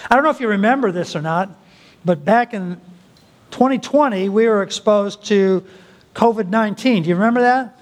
I don't know if you remember this or not, but back in 2020, we were exposed to COVID-19. Do you remember that?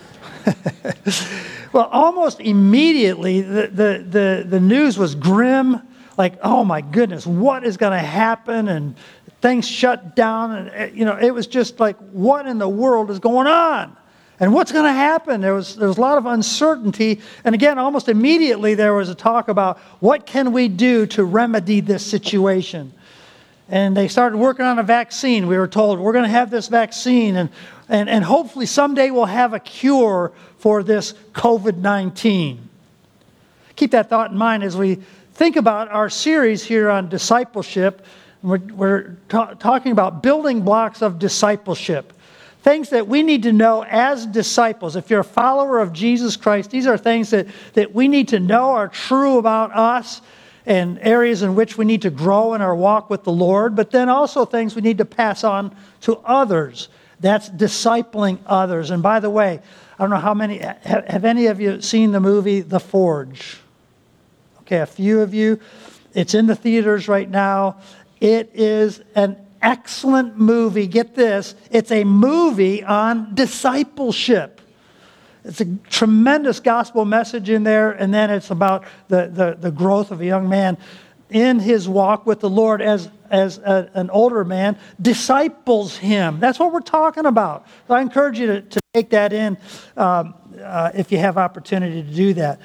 Well, almost immediately, the news was grim. Like, oh my goodness, what is going to happen? And things shut down. And, it was just like, what in the world is going on? And what's going to happen? There was a lot of uncertainty. And again, almost immediately, there was a talk about what can we do to remedy this situation? And they started working on a vaccine. We were told, we're going to have this vaccine, and hopefully someday we'll have a cure for this COVID-19. Keep that thought in mind as we think about our series here on discipleship. We're talking about building blocks of discipleship. Things that we need to know as disciples. If you're a follower of Jesus Christ, these are things that we need to know are true about us and areas in which we need to grow in our walk with the Lord, but then also things we need to pass on to others. That's discipling others. And by the way, I don't know how many, have any of you seen the movie The Forge? Okay, a few of you. It's in the theaters right now. It is an excellent movie. Get this, it's a movie on discipleship. It's a tremendous gospel message in there, and then it's about the growth of a young man in his walk with the Lord as an older man disciples him. That's what we're talking about. So I encourage you to take that in if you have opportunity to do that.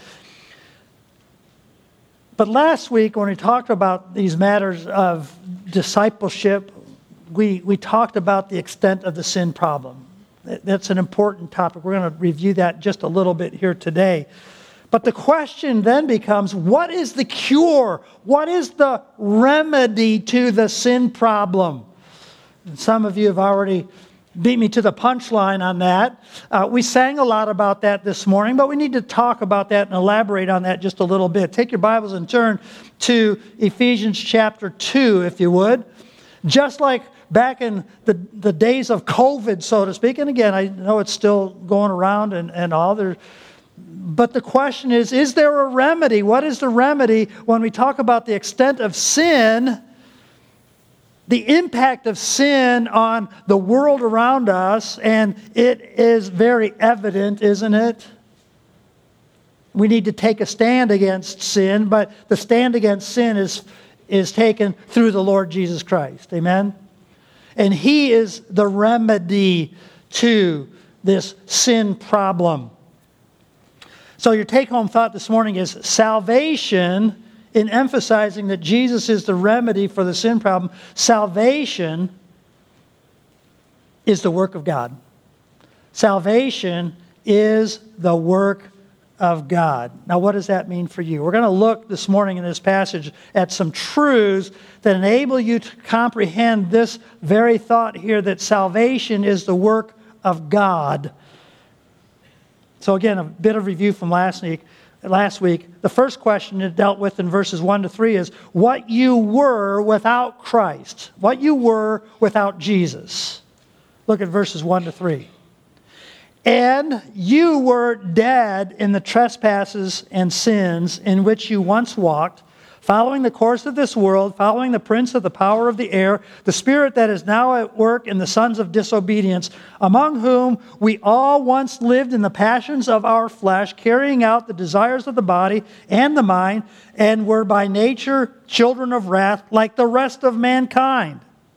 But last week, when we talked about these matters of discipleship, we talked about the extent of the sin problem. That's an important topic. We're going to review that just a little bit here today. But the question then becomes, what is the cure? What is the remedy to the sin problem? And some of you have already beat me to the punchline on that. We sang a lot about that this morning, but we need to talk about that and elaborate on that just a little bit. Take your Bibles and turn to Ephesians chapter 2, if you would. Just like back in the days of COVID, so to speak, and again, I know it's still going around and all there. But the question is there a remedy? What is the remedy when we talk about the extent of sin, the impact of sin on the world around us? And it is very evident, isn't it? We need to take a stand against sin, but the stand against sin is taken through the Lord Jesus Christ. Amen? And He is the remedy to this sin problem. So your take-home thought this morning is salvation, in emphasizing that Jesus is the remedy for the sin problem. Salvation is the work of God. Salvation is the work of God. Now, what does that mean for you? We're going to look this morning in this passage at some truths that enable you to comprehend this very thought here, that salvation is the work of God. So again, a bit of review from last week. The first question it dealt with in verses 1 to 3 is what you were without Christ. What you were without Jesus. Look at verses 1 to 3. And you were dead in the trespasses and sins in which you once walked, following the course of this world, following the prince of the power of the air, the spirit that is now at work in the sons of disobedience, among whom we all once lived in the passions of our flesh, carrying out the desires of the body and the mind, and were by nature children of wrath like the rest of mankind.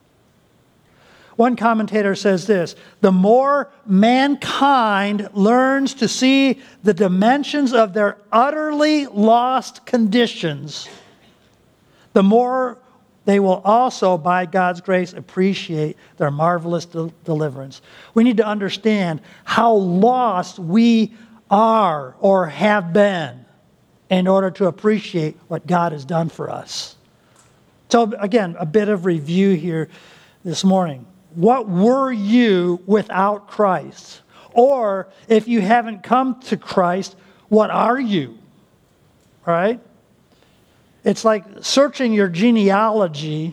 One commentator says this: the more mankind learns to see the dimensions of their utterly lost conditions, the more they will also, by God's grace, appreciate their marvelous deliverance. We need to understand how lost we are or have been in order to appreciate what God has done for us. So again, a bit of review here this morning. What were you without Christ? Or if you haven't come to Christ, what are you? All right? It's like searching your genealogy.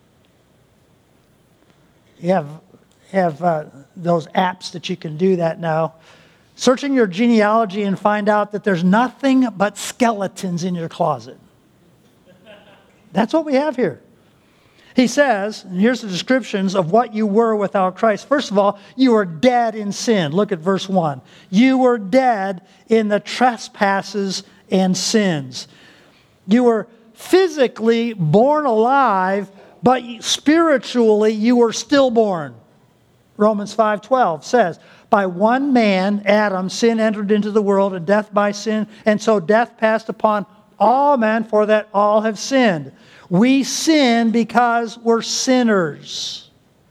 You have those apps that you can do that now. Searching your genealogy and find out that there's nothing but skeletons in your closet. That's what we have here. He says, and here's the descriptions of what you were without Christ. First of all, you were dead in sin. Look at verse 1. You were dead in the trespasses and sins. You were physically born alive, but spiritually you were stillborn. Romans 5:12 says, by one man, Adam, sin entered into the world, and death by sin, and so death passed upon all men, for that all have sinned. We sin because we're sinners.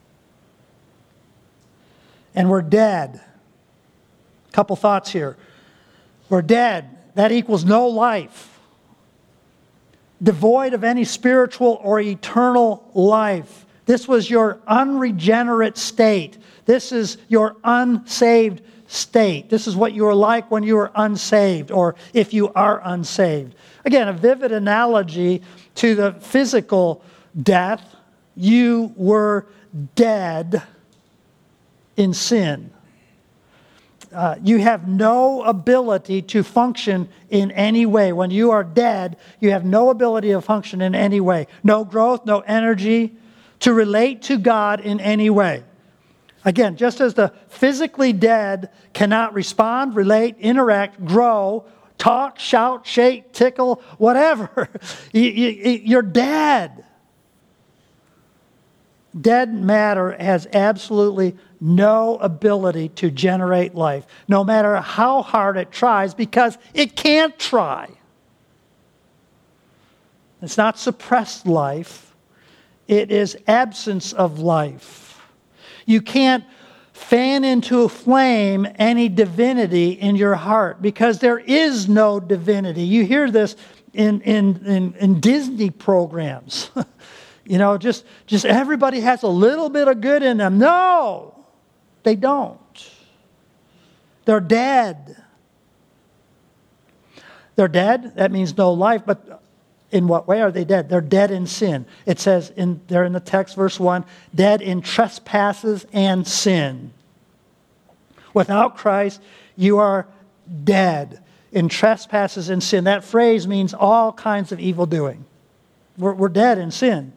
And we're dead. A couple thoughts here. We're dead. That equals no life. Devoid of any spiritual or eternal life. This was your unregenerate state. This is your unsaved state. This is what you were like when you were unsaved, or if you are unsaved. Again, a vivid analogy to the physical death. You were dead in sin. You have no ability to function in any way. When you are dead, you have no ability to function in any way. No growth, no energy to relate to God in any way. Again, just as the physically dead cannot respond, relate, interact, grow, talk, shout, shake, tickle, whatever, you're dead. Dead matter has absolutely no ability to generate life, no matter how hard it tries, because it can't try. It's not suppressed life. It is absence of life. You can't fan into a flame any divinity in your heart, because there is no divinity. You hear this in Disney programs. You know, just everybody has a little bit of good in them. No, they don't. They're dead. They're dead. That means no life. But in what way are they dead? They're dead in sin. It says there in the text, verse 1, dead in trespasses and sin. Without Christ, you are dead in trespasses and sin. That phrase means all kinds of evil doing. We're dead in sin.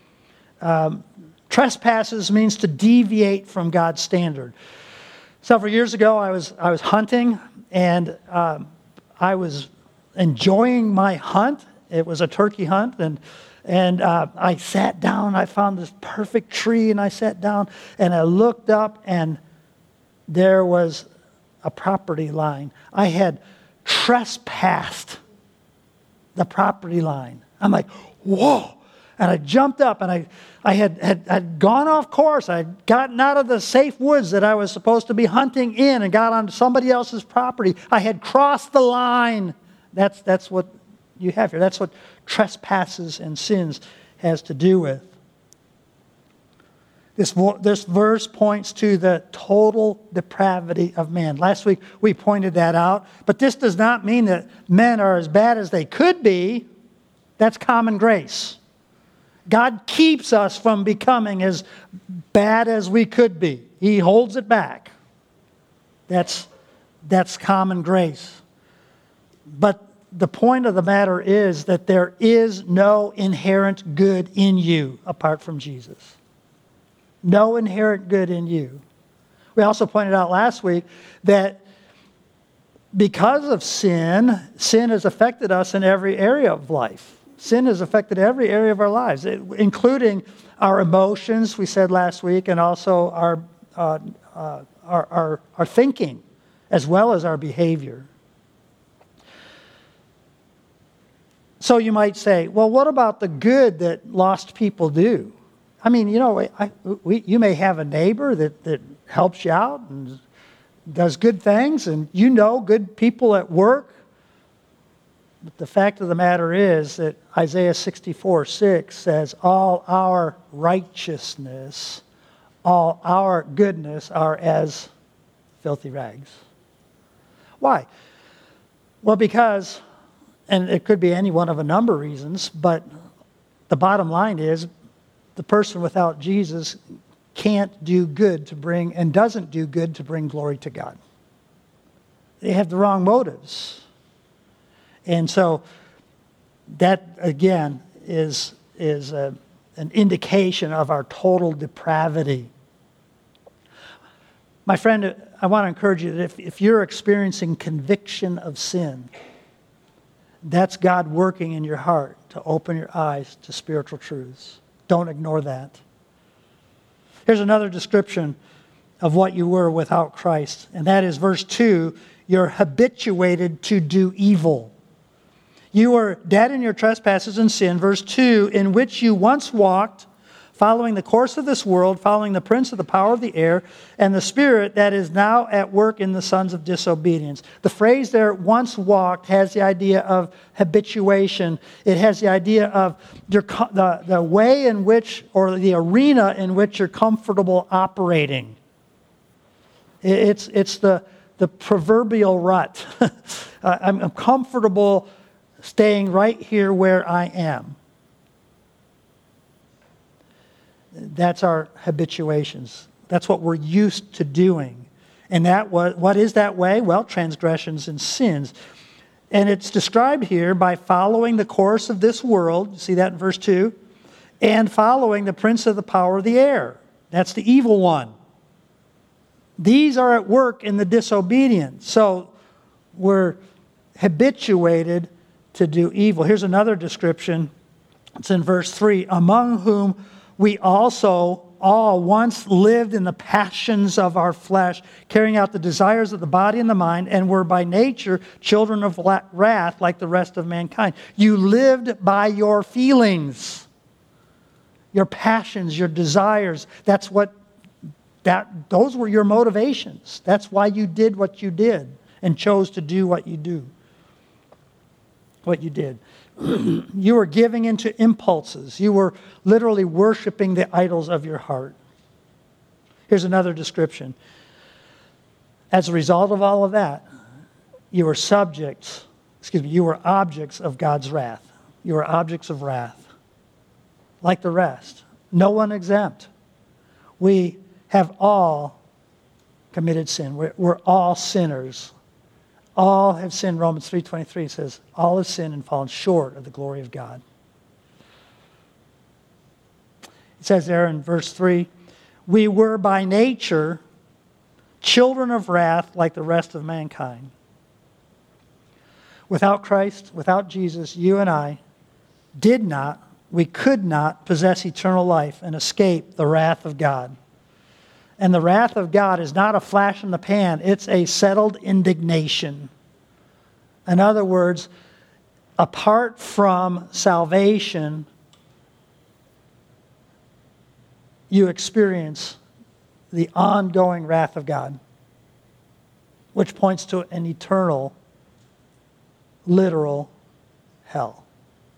Trespasses means to deviate from God's standard. Several years ago, I was hunting, and I was enjoying my hunt. It was a turkey hunt, and I sat down. I found this perfect tree, and I sat down, and I looked up, and there was a property line. I had trespassed the property line. I'm like, whoa. And I jumped up, and I had gone off course. I had gotten out of the safe woods that I was supposed to be hunting in and got onto somebody else's property. I had crossed the line. That's what you have here. That's what trespasses and sins has to do with. This verse points to the total depravity of man. Last week we pointed that out, but this does not mean that men are as bad as they could be. That's common grace. God keeps us from becoming as bad as we could be. He holds it back. That's common grace. But the point of the matter is that there is no inherent good in you apart from Jesus. No inherent good in you. We also pointed out last week that because of sin has affected us in every area of life. Sin has affected every area of our lives, including our emotions, we said last week, and also our thinking, as well as our behavior. So you might say, well, what about the good that lost people do? I mean, you know, you may have a neighbor that helps you out and does good things, and you know good people at work. But the fact of the matter is that Isaiah 64:6 says, all our righteousness, all our goodness are as filthy rags. Why? Well, because, and it could be any one of a number of reasons, but the bottom line is the person without Jesus can't do good to bring, and doesn't do good to bring glory to God. They have the wrong motives. And so that, again, is an indication of our total depravity. My friend, I want to encourage you that if you're experiencing conviction of sin, that's God working in your heart to open your eyes to spiritual truths. Don't ignore that. Here's another description of what you were without Christ, and that is verse 2, you're habituated to do evil. You were dead in your trespasses and sin, verse 2, in which you once walked, following the course of this world, following the prince of the power of the air, and the spirit that is now at work in the sons of disobedience. The phrase there, once walked, has the idea of habituation. It has the idea of the way in which, or the arena in which you're comfortable operating. It's the proverbial rut. I'm comfortable staying right here where I am. That's our habituations. That's what we're used to doing. And what is that way? Well, transgressions and sins. And it's described here by following the course of this world. You see that in verse 2. And following the prince of the power of the air. That's the evil one. These are at work in the disobedience. So we're habituated to do evil. Here's another description. It's in verse 3. Among whom we also all once lived in the passions of our flesh, carrying out the desires of the body and the mind, and were by nature children of wrath like the rest of mankind. You lived by your feelings, your passions, your desires. Those were your motivations. That's why you did what you did and chose to do what you did. You were giving into impulses. You were literally worshiping the idols of your heart. Here's another description. As a result of all of that, you were objects of God's wrath. You were objects of wrath, like the rest. No one exempt. We have all committed sin. We're all sinners. All have sinned. Romans 3:23 says, all have sinned and fallen short of the glory of God. It says there in verse 3, we were by nature children of wrath like the rest of mankind. Without Christ, without Jesus, you and I we could not possess eternal life and escape the wrath of God. And the wrath of God is not a flash in the pan. It's a settled indignation. In other words, apart from salvation, you experience the ongoing wrath of God, which points to an eternal, literal hell.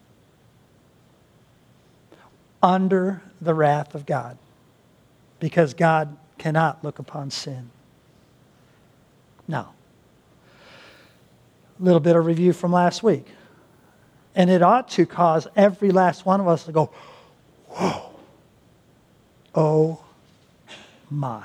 Under the wrath of God. Because God cannot look upon sin. Now, a little bit of review from last week. And it ought to cause every last one of us to go, whoa, oh my.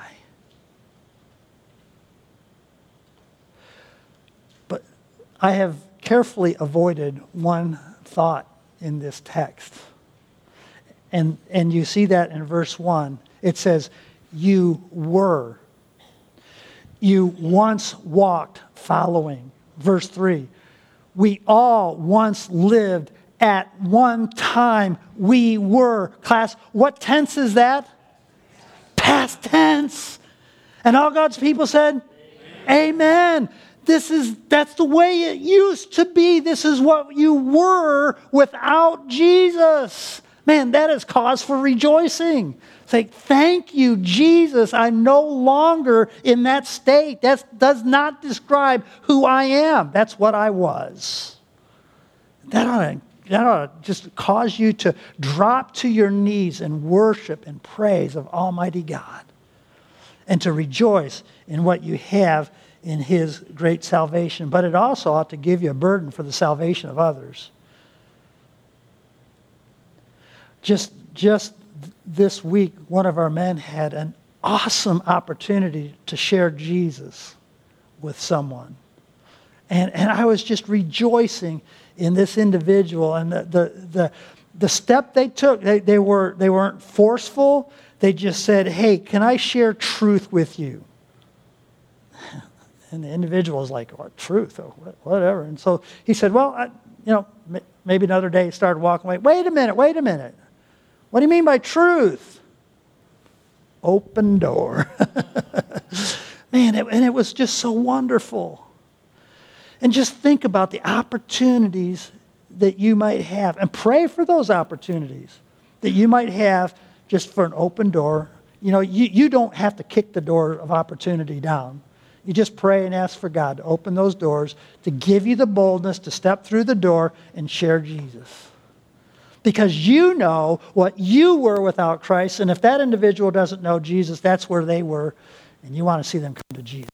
But I have carefully avoided one thought in this text. And you see that in verse 1. It says, you were. You once walked following. Verse 3. We all once lived at one time. We were. Class, what tense is that? Past tense. And all God's people said, Amen. That's the way it used to be. This is what you were without Jesus. Man, that is cause for rejoicing. Say, thank you, Jesus. I'm no longer in that state. That does not describe who I am. That's what I was. That ought to just cause you to drop to your knees and worship and praise of Almighty God. And to rejoice in what you have in His great salvation. But it also ought to give you a burden for the salvation of others. Just this week, one of our men had an awesome opportunity to share Jesus with someone. And I was just rejoicing in this individual and the the step they took, they weren't forceful. They just said, hey, can I share truth with you? And the individual was like, what, truth? Oh, whatever. And so he said, well, maybe another day he started walking away. Wait a minute. What do you mean by truth? Open door. Man, and it was just so wonderful. And just think about the opportunities that you might have. And pray for those opportunities that you might have just for an open door. You don't have to kick the door of opportunity down. You just pray and ask for God to open those doors, to give you the boldness to step through the door and share Jesus. Because you know what you were without Christ, and if that individual doesn't know Jesus, that's where they were, and you want to see them come to Jesus.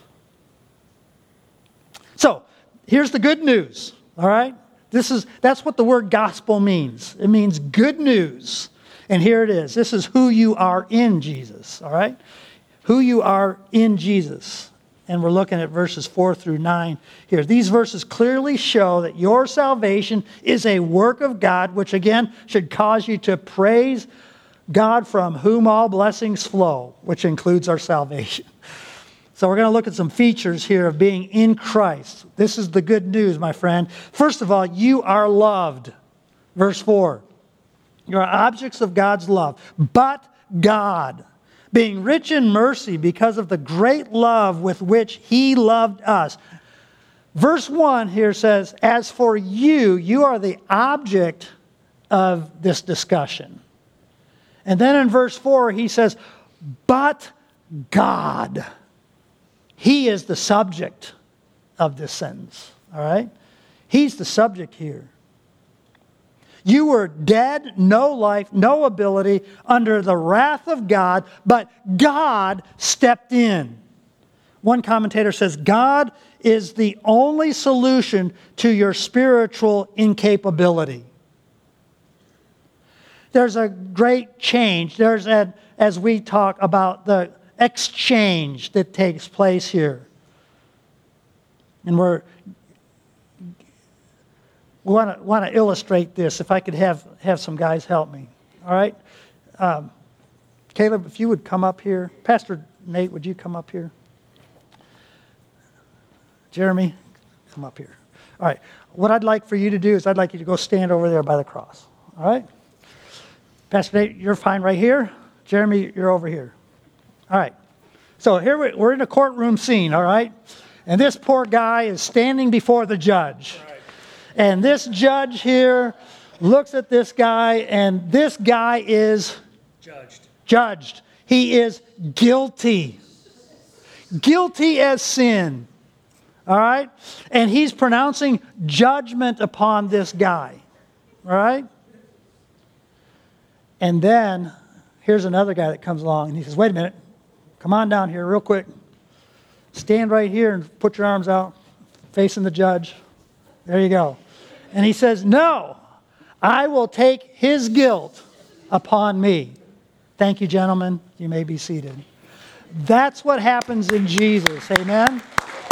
So, here's the good news, all right? That's what the word gospel means. It means good news. And here it is. This is who you are in Jesus, all right? Who you are in Jesus. And we're looking at verses 4 through 9 here. These verses clearly show that your salvation is a work of God, which again should cause you to praise God, from whom all blessings flow, which includes our salvation. So we're going to look at some features here of being in Christ. This is the good news, my friend. First of all, you are loved. Verse 4. You are objects of God's love. But God, being rich in mercy because of the great love with which He loved us. Verse 1 here says, as for you, you are the object of this discussion. And then in verse 4 he says, but God. He is the subject of this sentence. All right? He's the subject here. You were dead, no life, no ability, under the wrath of God, but God stepped in. One commentator says, God is the only solution to your spiritual incapability. There's a great change. As we talk about the exchange that takes place here. And we want to illustrate this. If I could have some guys help me. All right? Caleb, if you would come up here. Pastor Nate, would you come up here? Jeremy, come up here. All right. What I'd like for you to do is I'd like you to go stand over there by the cross. All right? Pastor Nate, you're fine right here. Jeremy, you're over here. All right. So here we're in a courtroom scene, all right? And this poor guy is standing before the judge. And this judge here looks at this guy, and this guy is judged. He is guilty. Guilty as sin. All right? And he's pronouncing judgment upon this guy. All right? And then here's another guy that comes along, and he says, wait a minute. Come on down here real quick. Stand right here and put your arms out, facing the judge. There you go. And he says, no, I will take his guilt upon me. Thank you, gentlemen. You may be seated. That's what happens in Jesus. Amen?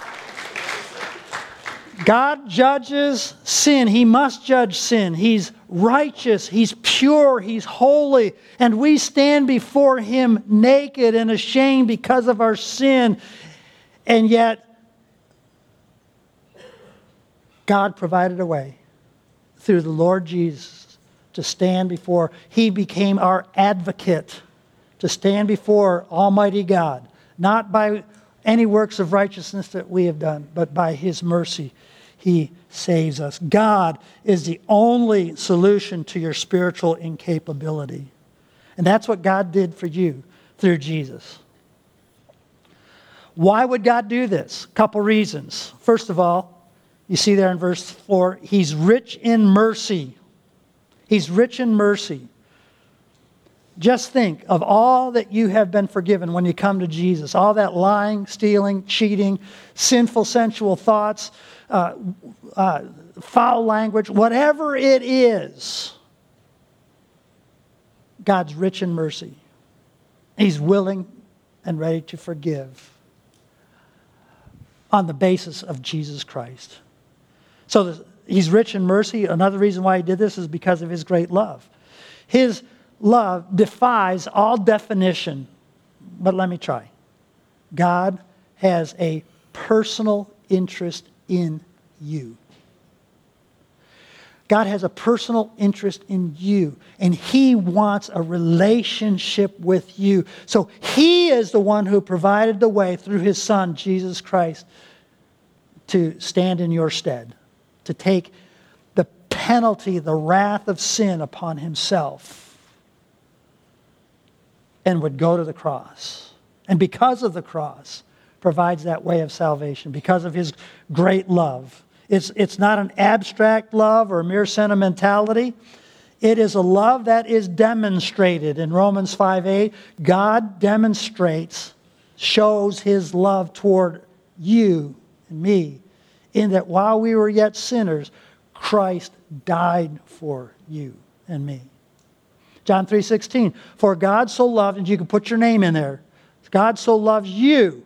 God judges sin. He must judge sin. He's righteous. He's pure. He's holy. And we stand before Him naked and ashamed because of our sin. And yet, God provided a way through the Lord Jesus to stand before. He became our advocate to stand before Almighty God. Not by any works of righteousness that we have done, but by His mercy. He saves us. God is the only solution to your spiritual incapability. And that's what God did for you through Jesus. Why would God do this? A couple reasons. First of all, you see there in verse 4, He's rich in mercy. He's rich in mercy. Just think of all that you have been forgiven when you come to Jesus. All that lying, stealing, cheating, sinful, sensual thoughts, foul language, whatever it is, God's rich in mercy. He's willing and ready to forgive on the basis of Jesus Christ. So He's rich in mercy. Another reason why he did this is because of his great love. His love defies all definition. But let me try. God has a personal interest in you. God has a personal interest in you, and He wants a relationship with you. So He is the one who provided the way through His Son, Jesus Christ, to stand in your stead, to take the penalty, the wrath of sin upon Himself, and would go to the cross. And because of the cross, provides that way of salvation, because of His great love. It's not an abstract love or a mere sentimentality. It is a love that is demonstrated. In Romans 5:8, God demonstrates, shows His love toward you and me, in that while we were yet sinners, Christ died for you and me. John 3:16, for God so loved, and you can put your name in there, God so loves you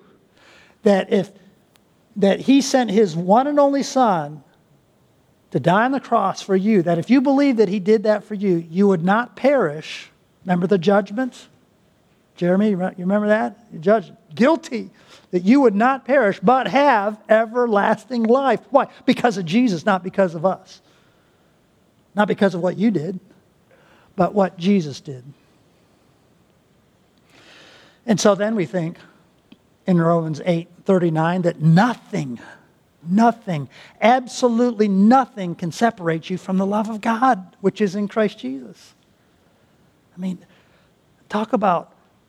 that He sent His one and only Son to die on the cross for you, that if you believe that He did that for you, you would not perish. Remember the judgment? Jeremy, you remember that? You judged guilty, that you would not perish, but have everlasting life. Why? Because of Jesus, not because of us. Not because of what you did, but what Jesus did. And so then we think, in Romans 8:39, that nothing, absolutely nothing can separate you from the love of God, which is in Christ Jesus. I mean, talk about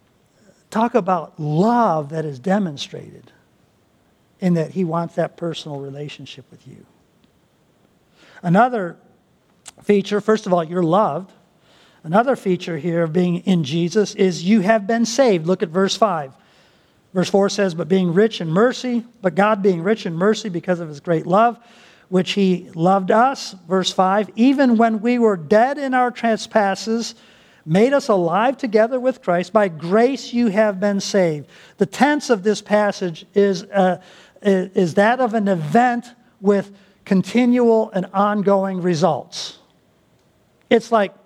love that is demonstrated in that He wants that personal relationship with you. Another feature, first of all, you're loved. Another feature here of being in Jesus is you have been saved. Look at verse 5. Verse 4 says, but God being rich in mercy because of His great love, which He loved us. Verse 5, even when we were dead in our trespasses, made us alive together with Christ. By grace you have been saved. The tense of this passage is that of an event with continual and ongoing results. It's like,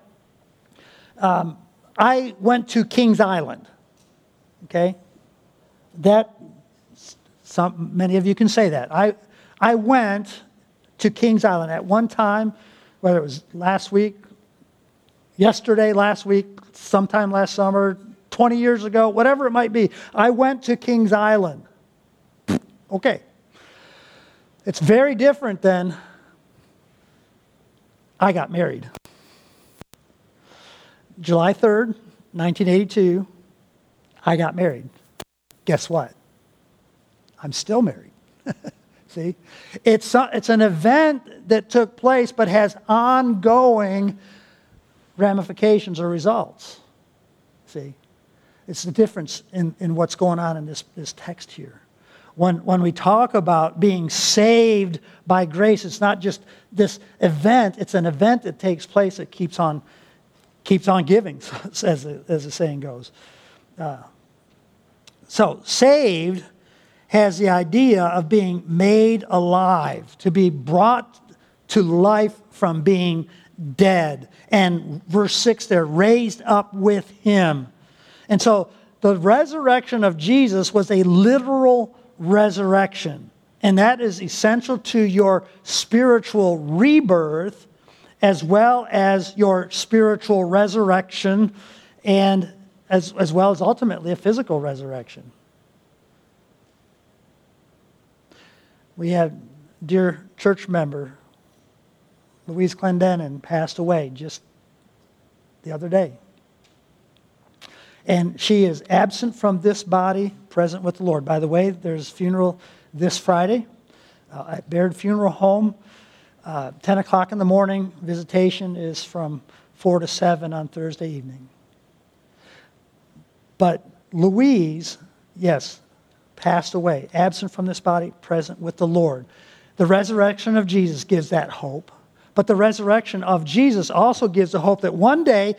I went to Kings Island, okay? Many of you can say that. I went to Kings Island at one time, whether it was last week, yesterday, last week, sometime last summer, 20 years ago, whatever it might be. I went to Kings Island. Okay. It's very different than I got married. July 3rd, 1982, I got married. Guess what? I'm still married. See? It's an event that took place but has ongoing ramifications or results. See? It's the difference in what's going on in this text here. When we talk about being saved by grace, it's not just this event. It's an event that takes place that keeps on giving, as the saying goes. So, saved has the idea of being made alive, to be brought to life from being dead. And verse 6 there, raised up with Him. And so, the resurrection of Jesus was a literal resurrection. And that is essential to your spiritual rebirth, as well as your spiritual resurrection, and as well as ultimately a physical resurrection. We had dear church member, Louise Clendenin, passed away just the other day. And she is absent from this body, present with the Lord. By the way, there's a funeral this Friday at Baird Funeral Home. 10 o'clock in the morning. Visitation is from 4 to 7 on Thursday evening. But Louise, yes, passed away, absent from this body, present with the Lord. The resurrection of Jesus gives that hope. But the resurrection of Jesus also gives the hope that one day,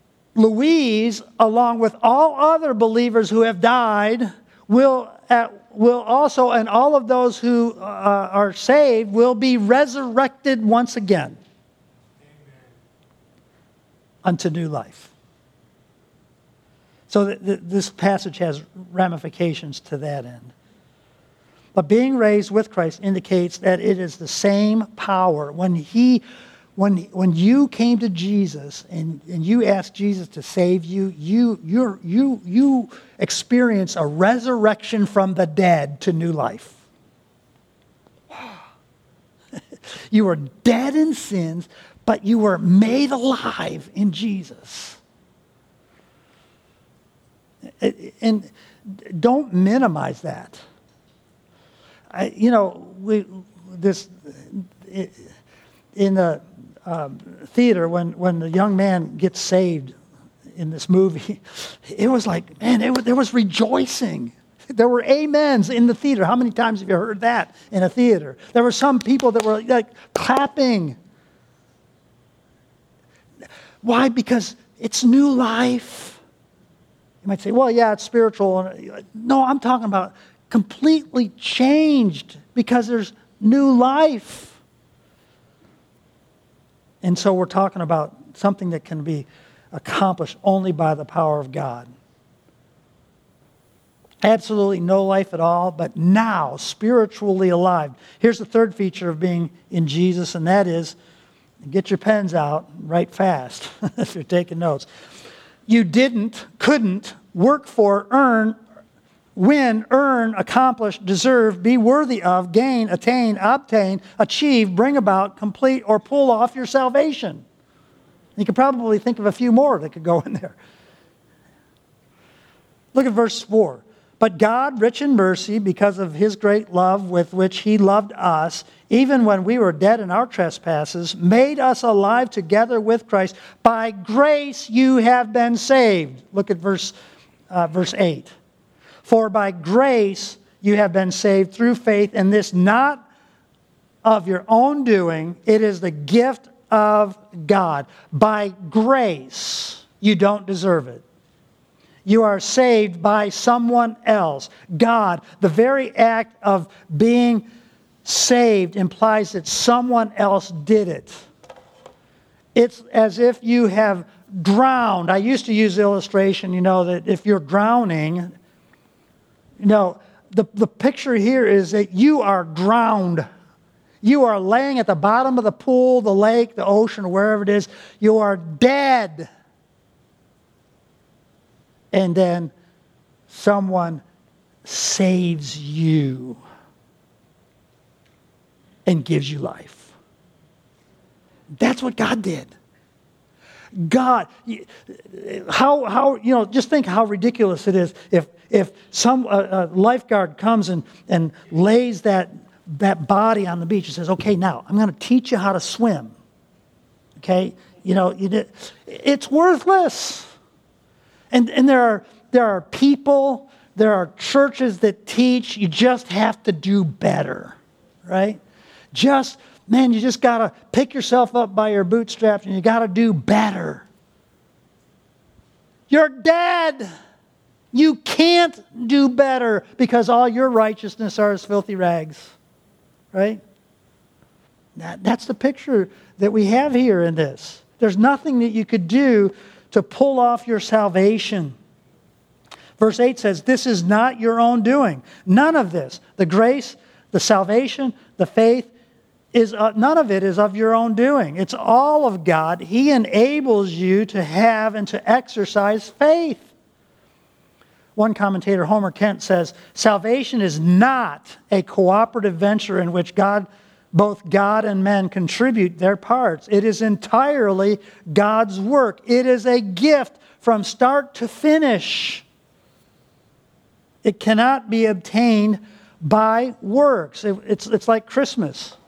Louise, along with all other believers who have died, will at will also, and all of those who are saved will be resurrected once again. Amen. Unto new life. So this passage has ramifications to that end. But being raised with Christ indicates that it is the same power. When you came to Jesus and you asked Jesus to save you, you experience a resurrection from the dead to new life. You were dead in sins, but you were made alive in Jesus. And don't minimize that. In the theater, when the young man gets saved in this movie, it was like, man, there was rejoicing. There were amens in the theater. How many times have you heard that in a theater? There were some people that were like clapping. Why? Because it's new life. You might say, well, yeah, it's spiritual. No, I'm talking about completely changed because there's new life. And so we're talking about something that can be accomplished only by the power of God. Absolutely no life at all, but now spiritually alive. Here's the third feature of being in Jesus, and that is, get your pens out, write fast if you're taking notes. You couldn't work for, win, earn, accomplish, deserve, be worthy of, gain, attain, obtain, achieve, bring about, complete, or pull off your salvation. You could probably think of a few more that could go in there. Look at verse 4. But God, rich in mercy, because of his great love with which he loved us, even when we were dead in our trespasses, made us alive together with Christ. By grace you have been saved. Look at verse 8. For by grace you have been saved through faith, and this not of your own doing, it is the gift of God. By grace, you don't deserve it. You are saved by someone else. God, the very act of being saved implies that someone else did it. It's as if you have drowned. I used to use the illustration, that if you're drowning, the picture here is that you are drowned. You are laying at the bottom of the pool, the lake, the ocean, or wherever it is. You are dead. And then someone saves you and gives you life. That's what God did. God, just think how ridiculous it is if some lifeguard comes and lays that body on the beach and says, okay, now I'm going to teach you how to swim. Okay? It's worthless. And there are people, there are churches that teach you just have to do better, right? You just got to pick yourself up by your bootstraps and you got to do better. You're dead. You can't do better because all your righteousness are as filthy rags, right? That's the picture that we have here in this. There's nothing that you could do to pull off your salvation. Verse 8 says, this is not your own doing. None of this, the grace, the salvation, the faith, none of it is of your own doing. It's all of God. He enables you to have and to exercise faith. One commentator, Homer Kent, says, salvation is not a cooperative venture in which both God and men contribute their parts. It is entirely God's work. It is a gift from start to finish. It cannot be obtained by works. It's like Christmas.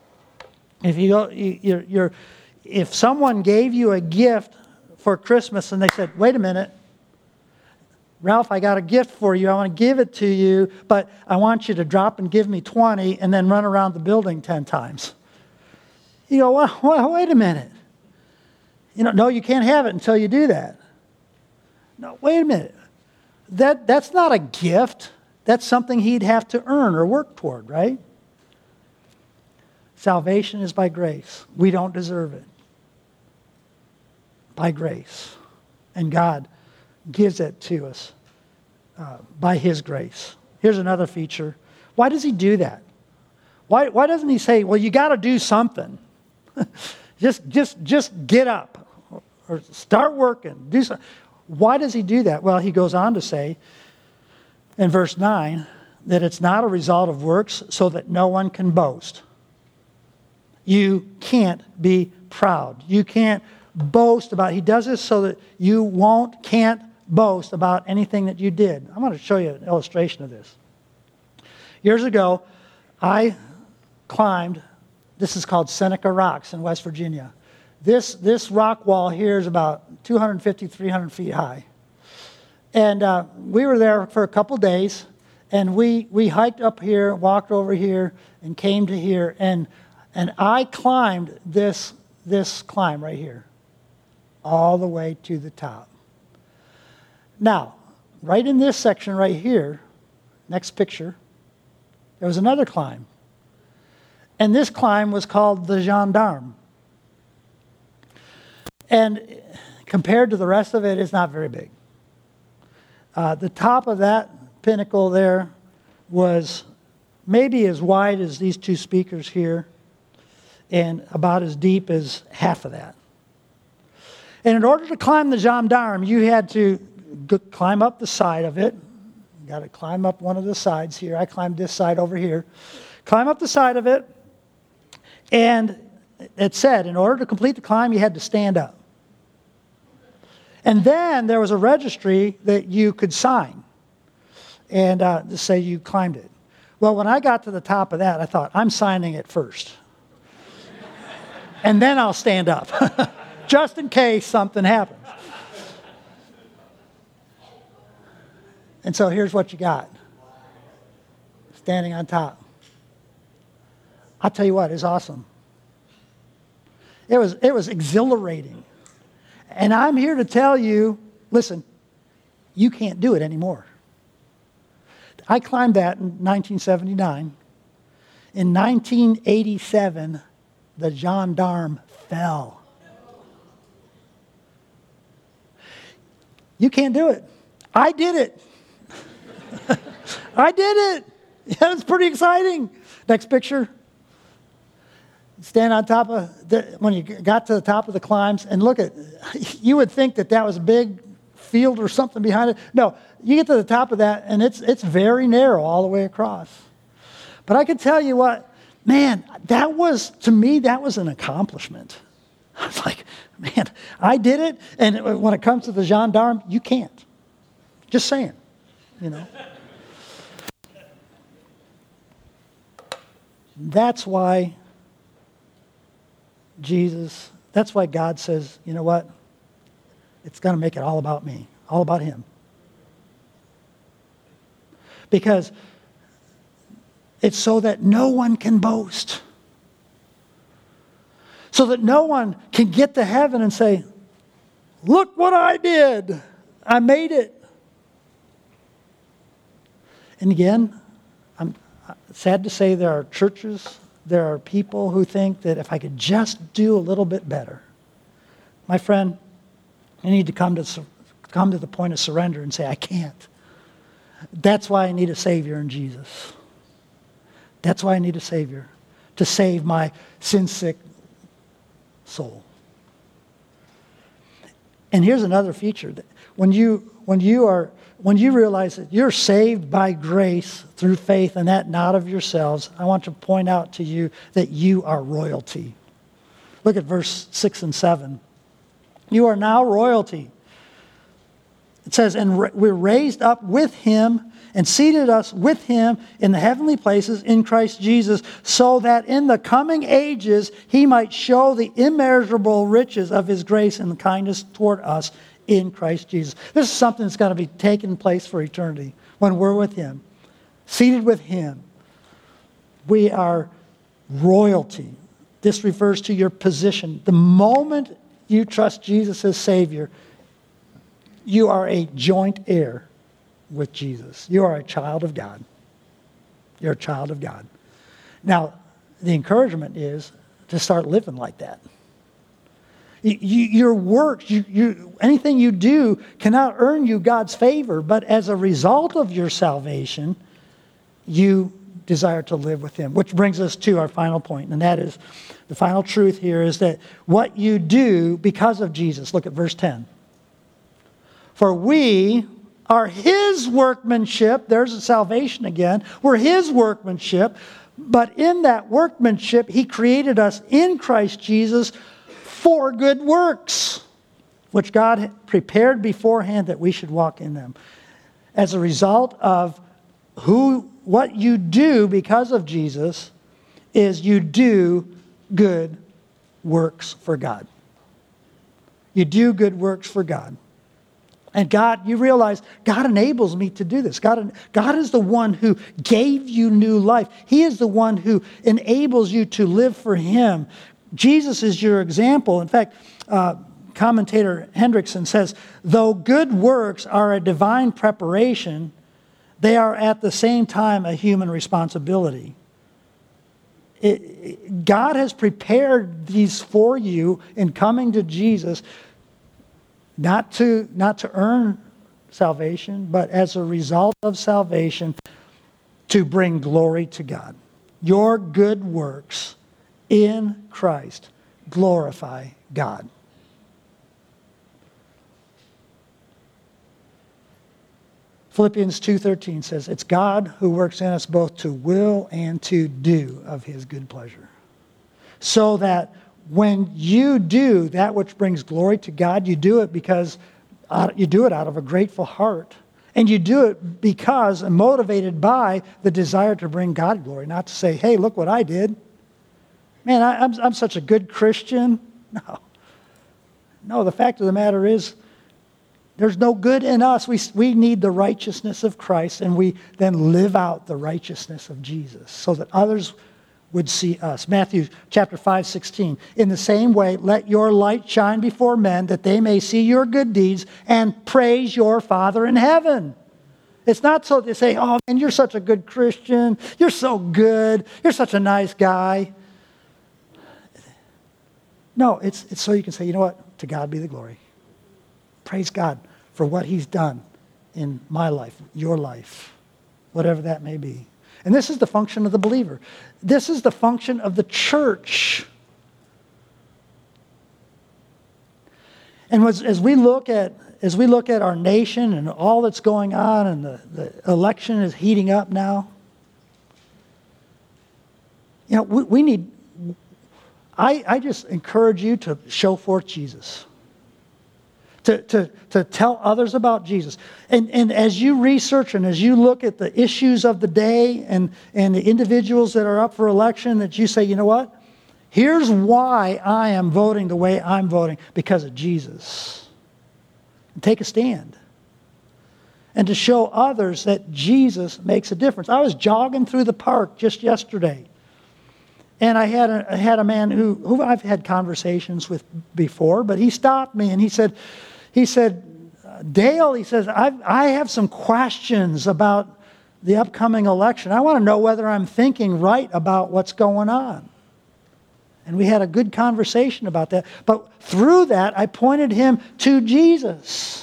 If someone gave you a gift for Christmas and they said, wait a minute, Ralph, I got a gift for you. I want to give it to you, but I want you to drop and give me 20 and then run around the building 10 times. You go, well, wait a minute. No, you can't have it until you do that. No, wait a minute. That's not a gift. That's something he'd have to earn or work toward, right? Salvation is by grace. We don't deserve it. By grace. And God gives it to us by his grace. Here's another feature. Why does he do that? Why doesn't he say, well, you got to do something? just get up or start working. Do something. Why does he do that? Well, he goes on to say in verse 9 that it's not a result of works so that no one can boast. You can't be proud. You can't boast about it. He does this so that you can't boast about anything that you did. I'm going to show you an illustration of this. Years ago, I climbed, this is called Seneca Rocks in West Virginia. This rock wall here is about 250, 300 feet high. And we were there for a couple days, and we hiked up here, walked over here, and came to here, and I climbed this climb right here, all the way to the top. Now, right in this section right here, next picture, there was another climb. And this climb was called the Gendarme. And compared to the rest of it, it's not very big. The top of that pinnacle there was maybe as wide as these two speakers here and about as deep as half of that. And in order to climb the Gendarme, you had to climb up the side of it. You got to climb up one of the sides here. I climbed this side over here. Climb up the side of it. And it said, in order to complete the climb, you had to stand up. And then there was a registry that you could sign and to say you climbed it. Well, when I got to the top of that, I thought, I'm signing it first. And then I'll stand up, just in case something happens. And so here's what you got. Standing on top. I'll tell you what, it's awesome. It was exhilarating. And I'm here to tell you, listen, you can't do it anymore. I climbed that in 1979. In 1987, the Gendarme fell. You can't do it. I did it. I did it. Yeah, it's pretty exciting. Next picture. Stand on top of, when you got to the top of the climbs, and look at, you would think that was a big field or something behind it. No, you get to the top of that, and it's very narrow all the way across. But I can tell you what, man, to me, that was an accomplishment. I was like, man, I did it, and when it comes to the Gendarme, you can't. Just saying, you know. That's why that's why God says, you know what? It's going to make it all about me, all about him. Because it's so that no one can boast. So that no one can get to heaven and say, look what I did. I made it. And again, I'm sad to say there are churches, there are people who think that if I could just do a little bit better. My friend, you need to come to the point of surrender and say, I can't. That's why I need a Savior in Jesus. That's why I need a Savior to save my sin-sick soul. And here's another feature. When you realize that you're saved by grace through faith and that not of yourselves, I want to point out to you that you are royalty. Look at verse 6 and 7. You are now royalty. It says, and we're raised up with him and seated us with him in the heavenly places in Christ Jesus, so that in the coming ages he might show the immeasurable riches of his grace and kindness toward us in Christ Jesus. This is something that's going to be taking place for eternity when we're with him, seated with him. We are royalty. This refers to your position. The moment you trust Jesus as Savior, you are a joint heir with Jesus. You are a child of God. You're a child of God. Now, the encouragement is to start living like that. Your works, anything you do cannot earn you God's favor, but as a result of your salvation, you desire to live with Him. Which brings us to our final point, and that is, the final truth here is that what you do because of Jesus. Look at verse 10. For we are His workmanship. There's the salvation again. We're His workmanship. But in that workmanship, He created us in Christ Jesus for good works, which God prepared beforehand that we should walk in them. As a result of what you do because of Jesus is you do good works for God. You do good works for God. And God, you realize, God enables me to do this. God is the one who gave you new life. He is the one who enables you to live for Him. Jesus is your example. In fact, commentator Hendrickson says, though good works are a divine preparation, they are at the same time a human responsibility. God has prepared these for you in coming to Jesus, not to earn salvation, but as a result of salvation, to bring glory to God. Your good works in Christ glorify God. Philippians 2:13 says, it's God who works in us both to will and to do of His good pleasure. So that when you do that which brings glory to God, you do it because you do it out of a grateful heart. And you do it because motivated by the desire to bring God glory, not to say, hey, look what I did. Man, I'm such a good Christian. No, the fact of the matter is, there's no good in us. We need the righteousness of Christ, and we then live out the righteousness of Jesus so that others would see us. Matthew chapter 5:16. In the same way, let your light shine before men that they may see your good deeds and praise your Father in heaven. It's not so they say, oh man, you're such a good Christian. You're so good. You're such a nice guy. No, it's so you can say, you know what? To God be the glory. Praise God for what He's done in my life, your life, whatever that may be. And this is the function of the believer. This is the function of the church. And as we look at our nation and all that's going on, and the election is heating up now, you know, we need. I just encourage you to show forth Jesus. To tell others about Jesus. And as you research and as you look at the issues of the day and the individuals that are up for election, that you say, you know what? Here's why I am voting the way I'm voting, because of Jesus. And take a stand. And to show others that Jesus makes a difference. I was jogging through the park just yesterday. And I had a man who I've had conversations with before, but he stopped me and he said, Dale, he says, I have some questions about the upcoming election. I want to know whether I'm thinking right about what's going on. And we had a good conversation about that. But through that, I pointed him to Jesus.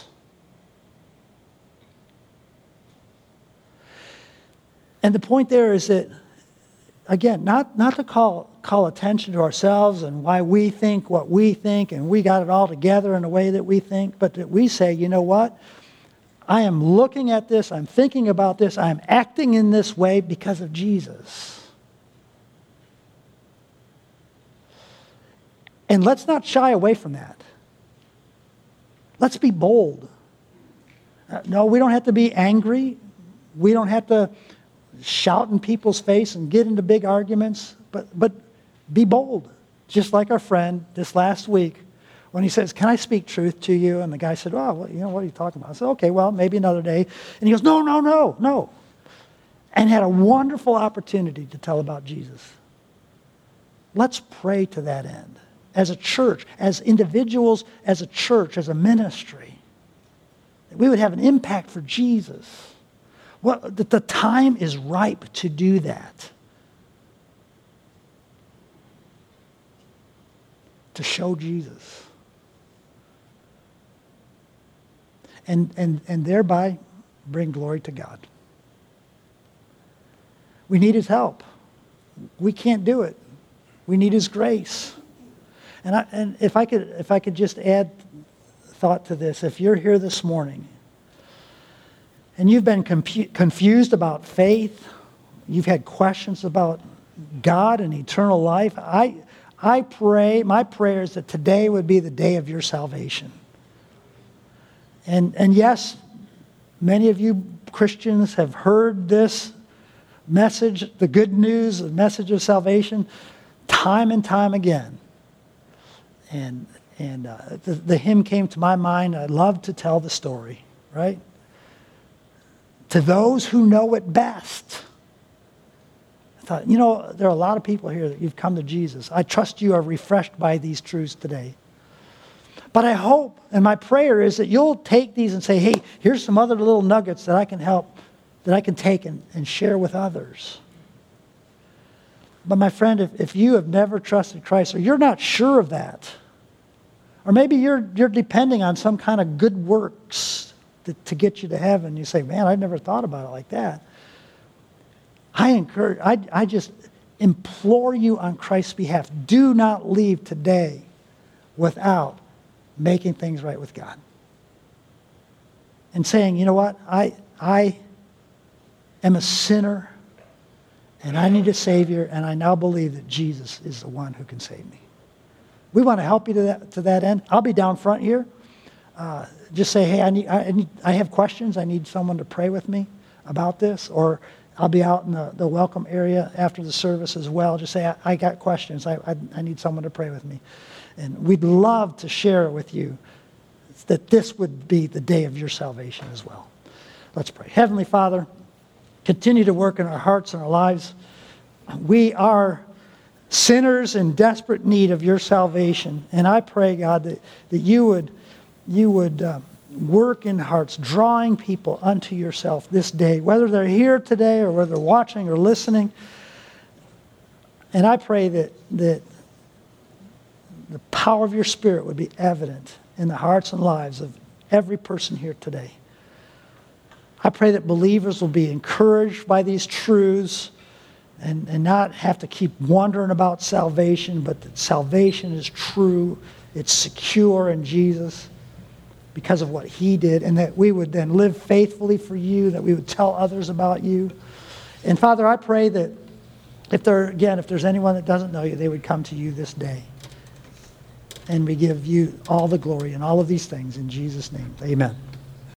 And the point there is that, again, not to call attention to ourselves and why we think what we think and we got it all together in the way that we think, but that we say, you know what? I am looking at this, I'm thinking about this, I'm acting in this way because of Jesus. And let's not shy away from that. Let's be bold. No, we don't have to be angry. We don't have to shout in people's face and get into big arguments, but be bold. Just like our friend this last week when he says, can I speak truth to you? And the guy said, oh, well, you know, what are you talking about? I said, okay, well, maybe another day. And he goes, no. And had a wonderful opportunity to tell about Jesus. Let's pray to that end. As a church, as individuals, as a church, as a ministry, that we would have an impact for Jesus. That the time is ripe to do that. To show Jesus. And thereby bring glory to God. We need his help. We can't do it. We need his grace. And if I could just add thought to this, if you're here this morning and you've been confused about faith, you've had questions about God and eternal life, I pray, my prayer is that today would be the day of your salvation. And yes, many of you Christians have heard this message, the good news, the message of salvation, time and time again. And the hymn came to my mind, I love to tell the story, right? To those who know it best. I thought, there are a lot of people here that you've come to Jesus. I trust you are refreshed by these truths today. But I hope, and my prayer is that you'll take these and say, hey, here's some other little nuggets that I can help, that I can take and share with others. But my friend, if you have never trusted Christ, or you're not sure of that, or maybe you're depending on some kind of good works to get you to heaven, you say, man, I never thought about it like that. I just implore you on Christ's behalf, do not leave today without making things right with God. And saying, you know what, I am a sinner, and I need a Savior, and I now believe that Jesus is the one who can save me. We want to help you to that end. I'll be down front here. Just say, hey, I have questions. I need someone to pray with me about this. Or I'll be out in the welcome area after the service as well. Just say, I got questions. I need someone to pray with me. And we'd love to share with you that this would be the day of your salvation as well. Let's pray. Heavenly Father, continue to work in our hearts and our lives. We are sinners in desperate need of your salvation. And I pray, God, that you would work in hearts, drawing people unto yourself this day, whether they're here today or whether they're watching or listening. And I pray that the power of your Spirit would be evident in the hearts and lives of every person here today. I pray that believers will be encouraged by these truths and not have to keep wondering about salvation, but that salvation is true, it's secure in Jesus because of what he did, and that we would then live faithfully for you, that we would tell others about you. And Father, I pray that if there's anyone that doesn't know you, they would come to you this day. And we give you all the glory and all of these things in Jesus' name. Amen.